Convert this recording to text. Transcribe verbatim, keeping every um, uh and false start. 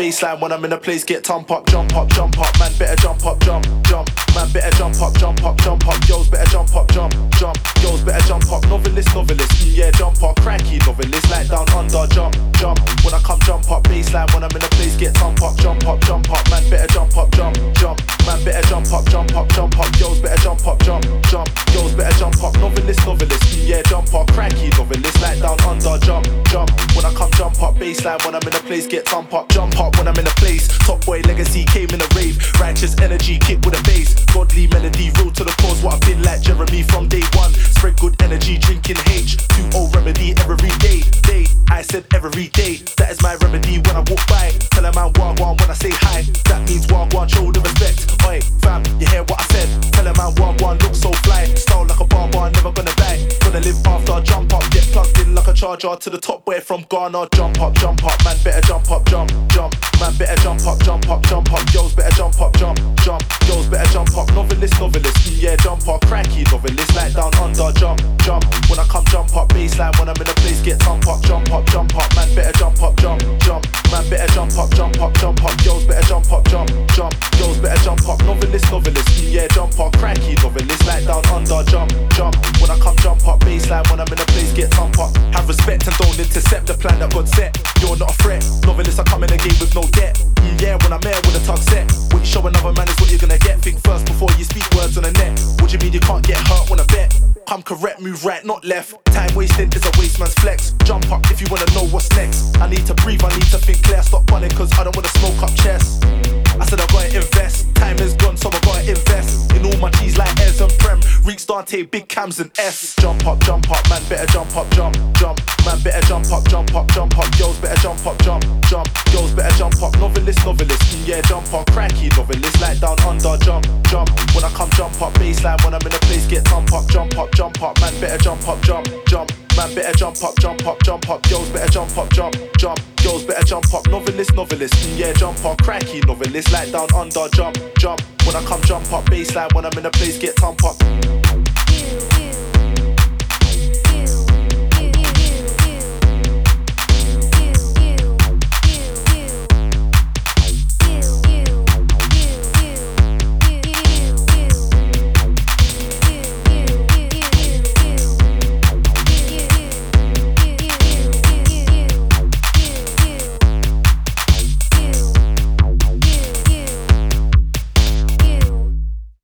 baseline when I'm in a place, get thump up, jump up, jump up. Man better jump up, jump, jump. Man better jump up, jump up, jump up. Girls better jump up, jump, jump. Girls better jump up. Novelist, novelist, mm, yeah, jump up. Cranky novelist, like down under, jump, jump. When I come jump up, baseline when I'm in a place, get thump up, jump up, jump up. Man better jump up, jump, jump. Man better jump up, jump up, jump up. Girls better jump up, jump, jump. Girls better jump up. Novelist, novelist, mm, yeah, jump up. Cranky novelist, like down under, jump, jump. When I come jump up, baseline when I'm in a place, get thump up, jump up. When I'm in a place, top boy legacy came in a rave. Righteous energy, kick with a bass. Godly melody, real to the cause. What I've been like Jeremy from day one. Spread good energy, drinking H. two O remedy every day. Day, I said every day. That is my remedy when I walk by. Tell a man wagwan when I say hi. That means wagwan, show the respect. Oi, fam, you hear what I said? Tell a man wagwan, look so fly. Style like a barber, never gonna die. Gonna live after, jump up. Get plugged in like a charger to the top boy from Ghana. Jump up, jump up, man better jump up, jump, jump. Man better jump up, jump up, jump up. Girls better jump up, jump, jump. Girls better jump up. Novelist, novelist, mm, yeah, jump up. Cranky novelist, like down under, jump, jump. When I come jump up, baseline when I'm in a place, get thump up, jump up, jump up. Man better jump up, jump, jump. Man better jump up, jump up, jump up. Girls better jump up, jump, jump. Girls better jump up. Novelist, novelist, mm, yeah, jump up. Cranky novelist, like down under, jump, jump. When I come jump up, baseline when I'm in a place, get thump up. Have respect and don't intercept the plan that God set. You're not a threat. Novelists are coming in the game with no debt. Mm, yeah, when I'm here with a tug set. What you show another man is what you're gonna get. Think first before you speak words on the net. What do you mean you can't get hurt when I bet? Come correct, move right, not left. Time wasting is a waste man's flex. Jump up if you wanna know what's next. I need to breathe, I need to think clear. Stop running cause I don't wanna smoke up chest. I said I gotta invest. Time is gone so I gotta invest. In all my G's like Ez and Prem. Reeks, Dante, Big Cams and S. Jump up, jump up, man better jump up, jump, jump. Man better jump up, jump up, jump up. Girls better jump up, jump, jump. Girls better jump up. Novelist, novelist, mm, yeah, jump up. Cranky novelist, like down under, jump, jump. When I come jump up, baseline when I'm in a place, get thump up, jump up, jump up. Man better jump up, jump, jump. Man better jump up, jump up, jump up. Girls better jump up, jump, jump. Girls better jump up. Novelist, novelist, mm, yeah, jump up. Cranky novelist, like down under, jump, jump. When I come jump up, baseline when I'm in a place, get thump up.